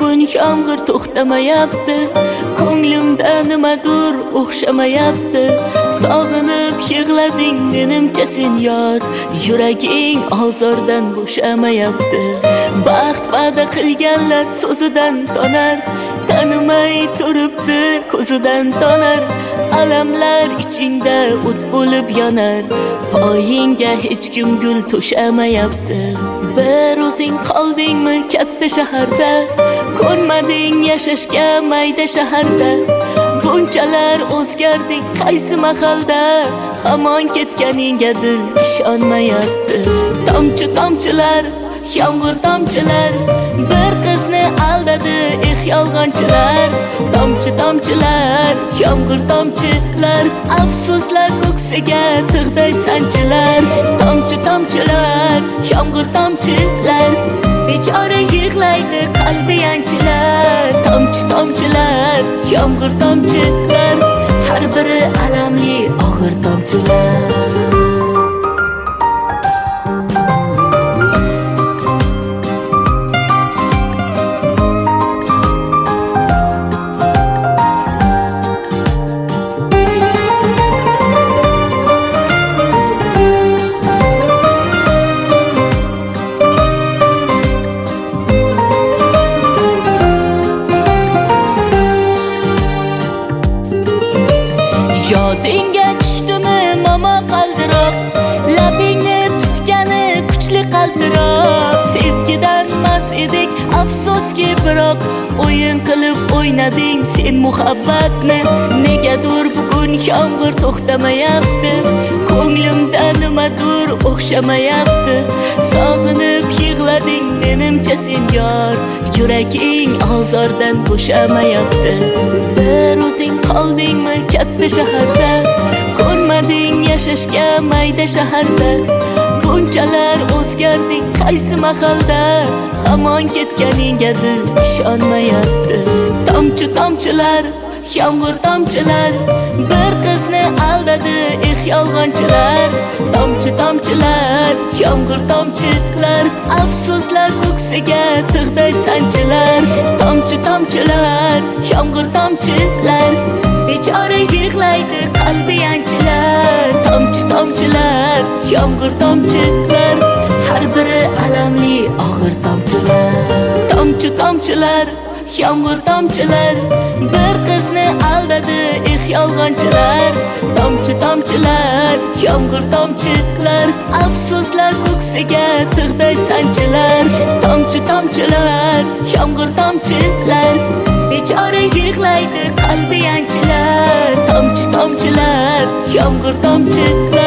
bugun yomg'ir to'xtamayapti, ko'nglimda nimadir o'xshamayapti. Sog'inib yig'lading menimcha sen yor, yuraging ozordan bo'shamayapti. Baxt va'da qilganlar so'zidan tonar, tanimay turibdi ko'zidan tonar. Alamlar ichingda o't bo'lib yonar, poyingga hech kim gul to'shamayapti. Bir o'zing qoldingmi katta shaharda, ko'rmading yashashga mayda shaharda. Bunchalar o'zgarding qaysi mahalda, hamon ketganingga dil ishonmayapti. Tomchi tomchilar, yomg'ir tomchilar, bir qizni aldadi yolg'onchilar. Tomchi tomchilar, yomg'ir tomchilar, afsuslar ko'ksiga tig'day sanchilar. Tomchi tomchilar, yomg'ir tomchilar, bechora yig'laydi qalbi yanchilar. Tomchi tomchilar, yomg'ir tomchilar, har biri alamli og'ir tomchilar. Yodingga tushdimi mama qaldiroq, labingni tutgani kuchli qaltiroq. Sevgidan mas edik afsuski biroq, o'yin qilib o'ynading sen muhabbatni. Negadir bugun yomg'ir to'xtamayapti, ko'nglimda nimadir o'xshamayapti. Sog'inib yig'lading menimcha sen yor, yuraging ozordan bo'shamayapti. Bir o'zing qoldingmi katta shaharda, ko'rmading yashashga mayda shaharda. Bunchalar o'zgarding qaysi mahalda, hamon ketganingga dil ishonmayapti. Tomchi tomchilar, yomg'ir tomchilar, bir qizni aldadi yolg'onchilar. Tomchi tomchilar, yomg'ir tomchilar, afsuslar ko'ksiga tig'day sanchilar. Tomchi tomchilar, yomg'ir tomchilar, bechora yig'laydi qalbi yanchilar. Tomchi tomchilar, yomg'ir tomchilar, har biri alamli og'ir tomchilar. Tomchi tomchilar, yomg'ir tomchilar, bir qizni aldadi yolg'onchilar. Tomchi tomchilar, yomg'ir tomchilar, afsuslar ko'ksiga tig'day sanchilar. Tomchi tomchilar, yomg'ir tomchilar, bechora yig'laydi qalbi yanchilar. Tomchi tomchilar, yomg'ir tomchilar,